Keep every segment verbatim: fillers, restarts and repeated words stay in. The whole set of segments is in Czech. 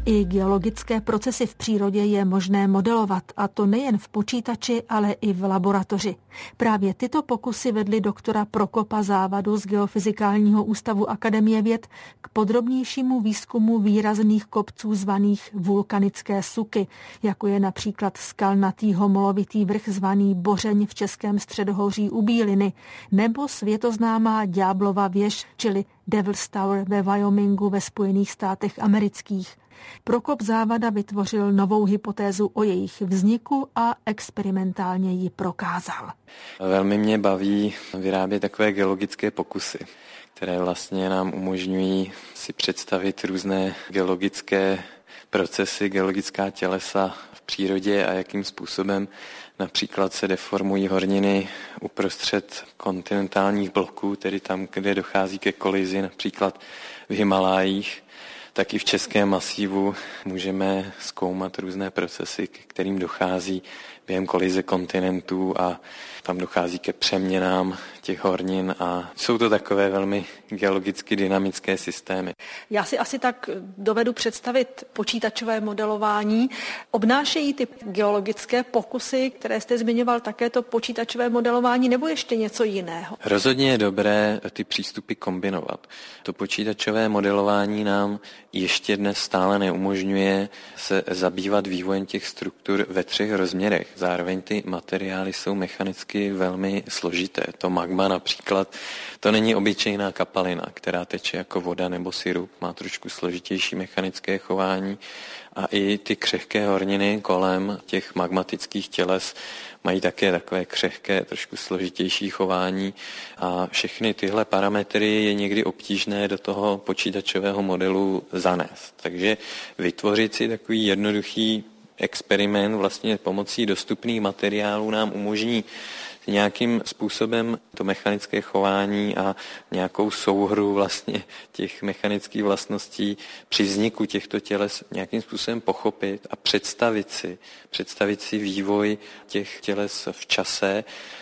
I geologické procesy v přírodě je možné modelovat, a to nejen v počítači, ale i v laboratoři. Právě tyto pokusy vedly doktora Prokopa Závadu z Geofyzikálního ústavu Akademie věd k podrobnějšímu výzkumu výrazných kopců zvaných vulkanické suky, jako je například skalnatý homolovitý vrch zvaný Bořeň v Českém středohoří u Bíliny, nebo světoznámá Ďáblova věž, čili Devil's Tower ve Wyomingu ve Spojených státech amerických. Prokop Závada vytvořil novou hypotézu o jejich vzniku a experimentálně ji prokázal. Velmi mě baví vyrábět takové geologické pokusy, které vlastně nám umožňují si představit různé geologické procesy, geologická tělesa v přírodě a jakým způsobem například se deformují horniny uprostřed kontinentálních bloků, tedy tam, kde dochází ke kolizi, například v Himalájích, tak i v českém masívu můžeme zkoumat různé procesy, ke kterým dochází během kolize kontinentů a tam dochází ke přeměnám těch hornin a jsou to takové velmi geologicky dynamické systémy. Já si asi tak dovedu představit počítačové modelování. Obnášejí ty geologické pokusy, které jste zmiňoval, také to počítačové modelování nebo ještě něco jiného? Rozhodně je dobré ty přístupy kombinovat. To počítačové modelování nám ještě dnes stále neumožňuje se zabývat vývojem těch struktur ve třech rozměrech. Zároveň ty materiály jsou mechanicky velmi složité. To magma například, to není obyčejná kapalina, která teče jako voda nebo sirup, má trošku složitější mechanické chování a i ty křehké horniny kolem těch magmatických těles mají také takové křehké, trošku složitější chování a všechny tyhle parametry je někdy obtížné do toho počítačového modelu zanést. Takže vytvořit si takový jednoduchý experiment vlastně pomocí dostupných materiálů nám umožní nějakým způsobem to mechanické chování a nějakou souhru vlastně těch mechanických vlastností při vzniku těchto těles nějakým způsobem pochopit a představit si, představit si vývoj těch těles v čase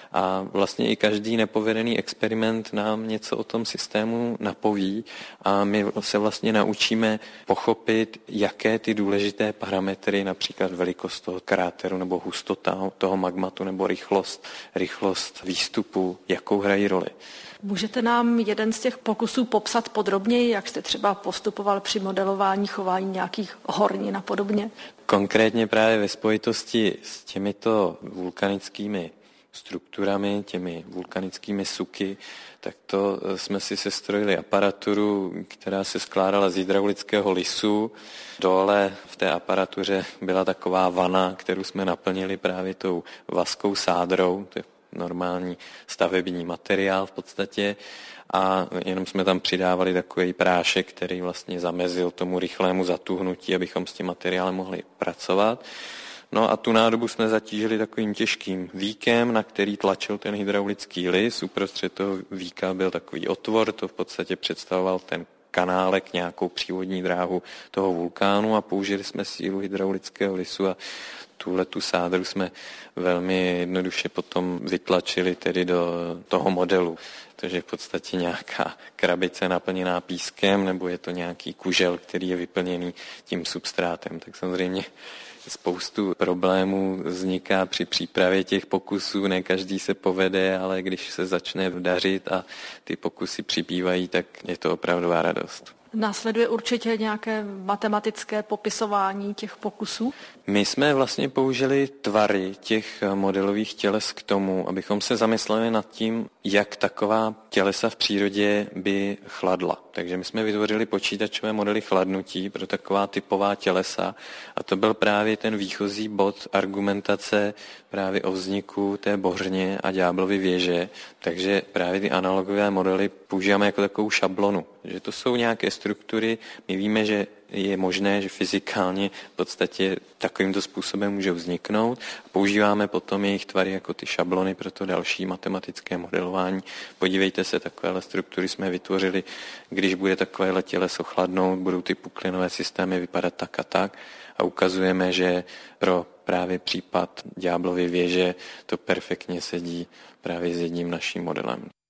a vlastně i každý nepovedený experiment nám něco o tom systému napoví a my se vlastně naučíme pochopit, jaké ty důležité parametry, například velikost toho kráteru nebo hustota toho magmatu nebo rychlost, rychlost výstupu, jakou hrají roli. Můžete nám jeden z těch pokusů popsat podrobněji, jak jste třeba postupoval při modelování chování nějakých hornin a podobně? Konkrétně právě ve spojitosti s těmito vulkanickými strukturami, těmi vulkanickými suky, tak to jsme si sestrojili aparaturu, která se skládala z hydraulického lisu. Dole v té aparatuře byla taková vana, kterou jsme naplnili právě tou vaskou sádrou, to je normální stavební materiál v podstatě, a jenom jsme tam přidávali takový prášek, který vlastně zamezil tomu rychlému zatuhnutí, abychom s tím materiálem mohli pracovat. No a tu nádobu jsme zatížili takovým těžkým víkem, na který tlačil ten hydraulický lis. Uprostřed toho víka byl takový otvor, to v podstatě představoval ten kanálek, nějakou přívodní dráhu toho vulkánu a použili jsme sílu hydraulického lisu a tuhle tu sádru jsme velmi jednoduše potom vytlačili tedy do toho modelu. Takže v podstatě nějaká krabice naplněná pískem nebo je to nějaký kužel, který je vyplněný tím substrátem. Tak samozřejmě spoustu problémů vzniká při přípravě těch pokusů, ne každý se povede, ale když se začne dařit a ty pokusy přibývají, tak je to opravdová radost. Následuje určitě nějaké matematické popisování těch pokusů? My jsme vlastně použili tvary těch modelových těles k tomu, abychom se zamysleli nad tím, jak taková tělesa v přírodě by chladla. Takže my jsme vytvořili počítačové modely chladnutí pro taková typová tělesa a to byl právě ten výchozí bod argumentace právě o vzniku té Bořně a Ďáblovy věže. Takže právě ty analogové modely používáme jako takovou šablonu. Že to jsou nějaké struktury, my víme, že je možné, že fyzikálně v podstatě takovýmto způsobem může vzniknout. Používáme potom jejich tvary jako ty šablony pro to další matematické modelování. Podívejte se, takovéhle struktury jsme vytvořili, když bude takovéhle těleso chladnout, budou ty puklinové systémy vypadat tak a tak a ukazujeme, že pro právě případ Ďáblovy věže to perfektně sedí právě s jedním naším modelem.